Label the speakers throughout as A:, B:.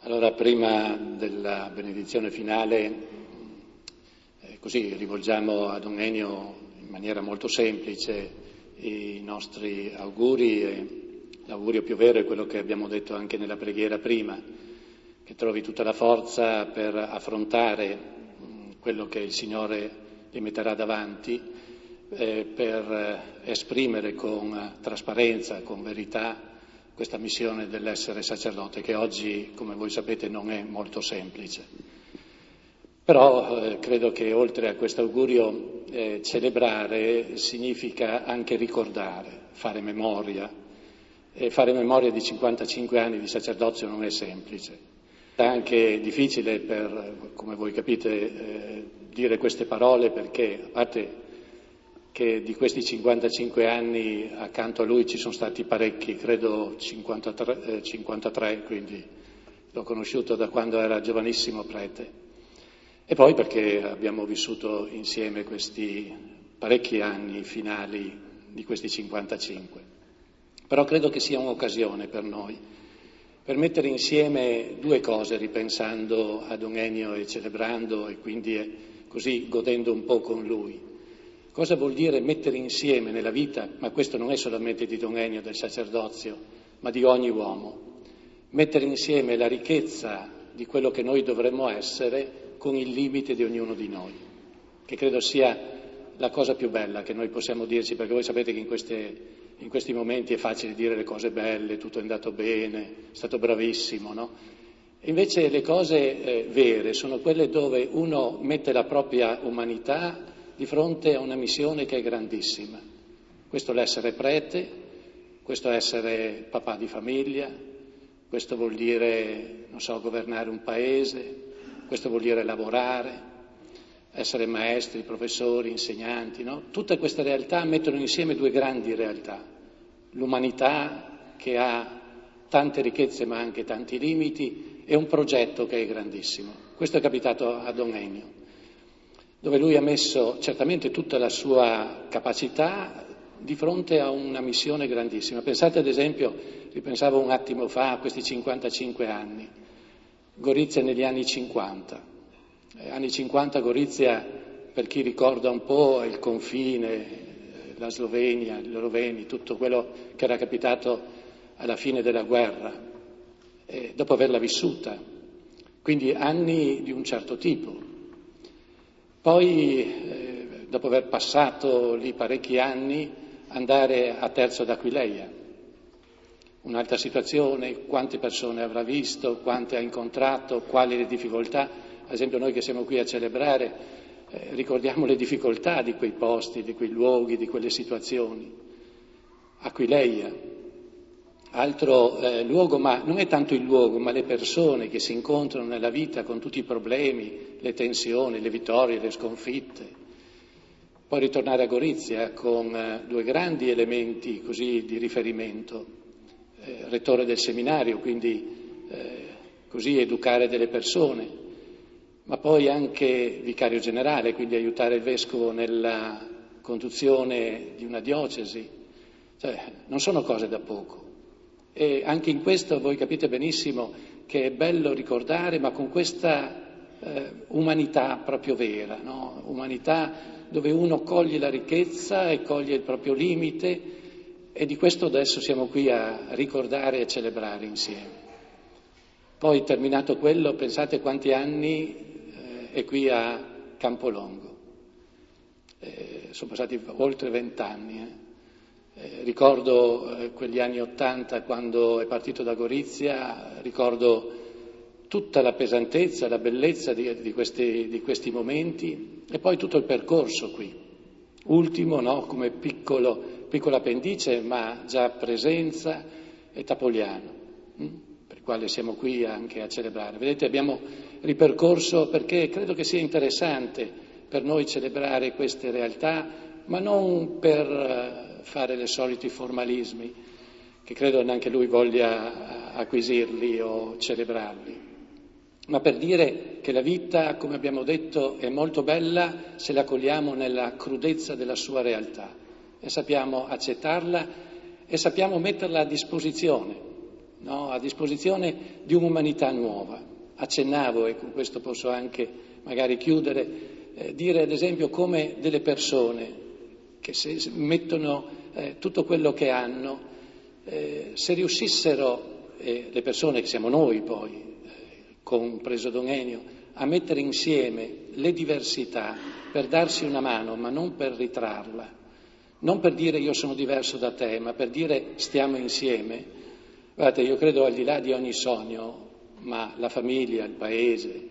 A: Allora, prima della benedizione finale, così rivolgiamo a Don Ennio in maniera molto semplice i nostri auguri, e l'augurio più vero è quello che abbiamo detto anche nella preghiera prima, che trovi tutta la forza per affrontare quello che il Signore gli metterà davanti, per esprimere con trasparenza, con verità, questa missione dell'essere sacerdote, che oggi, come voi sapete, non è molto semplice. Però credo che oltre a questo augurio celebrare significa anche ricordare, fare memoria, e fare memoria di 55 anni di sacerdozio non è semplice. È anche difficile come voi capite, dire queste parole, perché a parte che di questi 55 anni accanto a lui ci sono stati parecchi, credo 53, quindi l'ho conosciuto da quando era giovanissimo prete. E poi perché abbiamo vissuto insieme questi parecchi anni finali di questi 55. Però credo che sia un'occasione per noi, per mettere insieme due cose, ripensando a Don Ennio e celebrando e quindi così godendo un po' con lui. Cosa vuol dire mettere insieme nella vita, ma questo non è solamente di Don Ennio, del sacerdozio, ma di ogni uomo, mettere insieme la ricchezza di quello che noi dovremmo essere con il limite di ognuno di noi, che credo sia la cosa più bella che noi possiamo dirci, perché voi sapete che in questi momenti è facile dire le cose belle, tutto è andato bene, è stato bravissimo, no? E invece le cose vere sono quelle dove uno mette la propria umanità di fronte a una missione che è grandissima. Questo è l'essere prete, questo è essere papà di famiglia, questo vuol dire, governare un paese, questo vuol dire lavorare, essere maestri, professori, insegnanti, no? Tutte queste realtà mettono insieme due grandi realtà. L'umanità, che ha tante ricchezze ma anche tanti limiti, e un progetto che è grandissimo. Questo è capitato a Don Ennio, dove lui ha messo certamente tutta la sua capacità di fronte a una missione grandissima. Pensate ad esempio, ripensavo un attimo fa a questi 55 anni, Gorizia negli anni 50. Anni 50 Gorizia, per chi ricorda un po', è il confine, la Slovenia, gli Sloveni, tutto quello che era capitato alla fine della guerra, dopo averla vissuta, quindi anni di un certo tipo. Poi, dopo aver passato lì parecchi anni, andare a Terzo d'Aquileia, un'altra situazione, quante persone avrà visto, quante ha incontrato, quali le difficoltà. Ad esempio noi che siamo qui a celebrare, ricordiamo le difficoltà di quei posti, di quei luoghi, di quelle situazioni. Aquileia, altro luogo, ma non è tanto il luogo, ma le persone che si incontrano nella vita con tutti i problemi, le tensioni, le vittorie, le sconfitte. Poi ritornare a Gorizia con due grandi elementi così di riferimento, rettore del seminario, quindi così educare delle persone, ma poi anche vicario generale, quindi aiutare il vescovo nella conduzione di una diocesi. Cioè, non sono cose da poco. E anche in questo voi capite benissimo che è bello ricordare, ma con questa umanità proprio vera, no? Umanità dove uno coglie la ricchezza e coglie il proprio limite, e di questo adesso siamo qui a ricordare e celebrare insieme. Poi terminato quello, pensate quanti anni è qui a Campolongo. Sono passati oltre 20 anni. Ricordo quegli anni '80 quando è partito da Gorizia, ricordo tutta la pesantezza, la bellezza di questi momenti, e poi tutto il percorso qui. Ultimo, no? Come piccola appendice, ma già presenza, e Tapogliano, per il quale siamo qui anche a celebrare. Vedete, abbiamo ripercorso, perché credo che sia interessante per noi celebrare queste realtà, ma non per fare i soliti formalismi, che credo neanche lui voglia acquisirli o celebrarli, ma per dire che la vita, come abbiamo detto, è molto bella se la cogliamo nella crudezza della sua realtà e sappiamo accettarla e sappiamo metterla a disposizione no? A disposizione di un'umanità nuova. Accennavo, e con questo posso anche magari chiudere, dire ad esempio come delle persone che se mettono tutto quello che hanno, se riuscissero, le persone che siamo noi poi, compreso Don Ennio, a mettere insieme le diversità per darsi una mano, ma non per ritrarla, non per dire io sono diverso da te, ma per dire stiamo insieme. Guardate, io credo al di là di ogni sogno, ma la famiglia, il paese,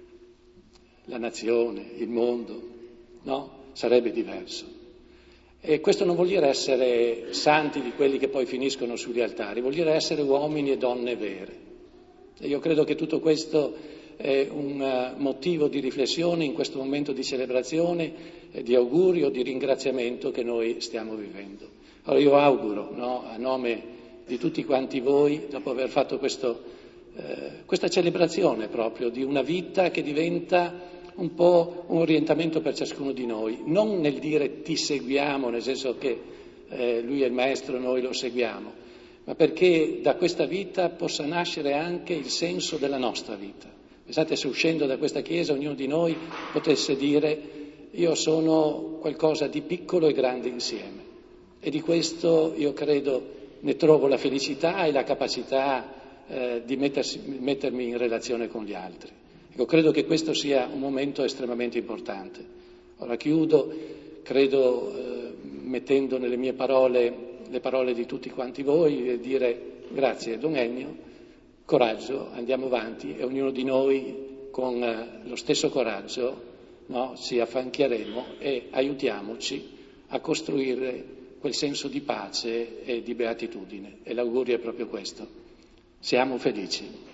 A: la nazione, il mondo, no? Sarebbe diverso. E questo non vuol dire essere santi di quelli che poi finiscono sugli altari, vuol dire essere uomini e donne vere. E io credo che tutto questo è un motivo di riflessione in questo momento di celebrazione, di augurio, di ringraziamento che noi stiamo vivendo. Allora io auguro, no, a nome di tutti quanti voi, dopo aver fatto questa celebrazione proprio di una vita che diventa un po' un orientamento per ciascuno di noi, non nel dire ti seguiamo, nel senso che lui è il maestro, noi lo seguiamo, ma perché da questa vita possa nascere anche il senso della nostra vita. Pensate se uscendo da questa chiesa ognuno di noi potesse dire io sono qualcosa di piccolo e grande insieme, e di questo io credo ne trovo la felicità e la capacità di mettermi in relazione con gli altri. Io credo che questo sia un momento estremamente importante. Ora chiudo, credo, mettendo nelle mie parole le parole di tutti quanti voi, e dire grazie Don Ennio, coraggio, andiamo avanti e ognuno di noi con lo stesso coraggio, no, ci affiancheremo e aiutiamoci a costruire quel senso di pace e di beatitudine. E l'augurio è proprio questo. Siamo felici.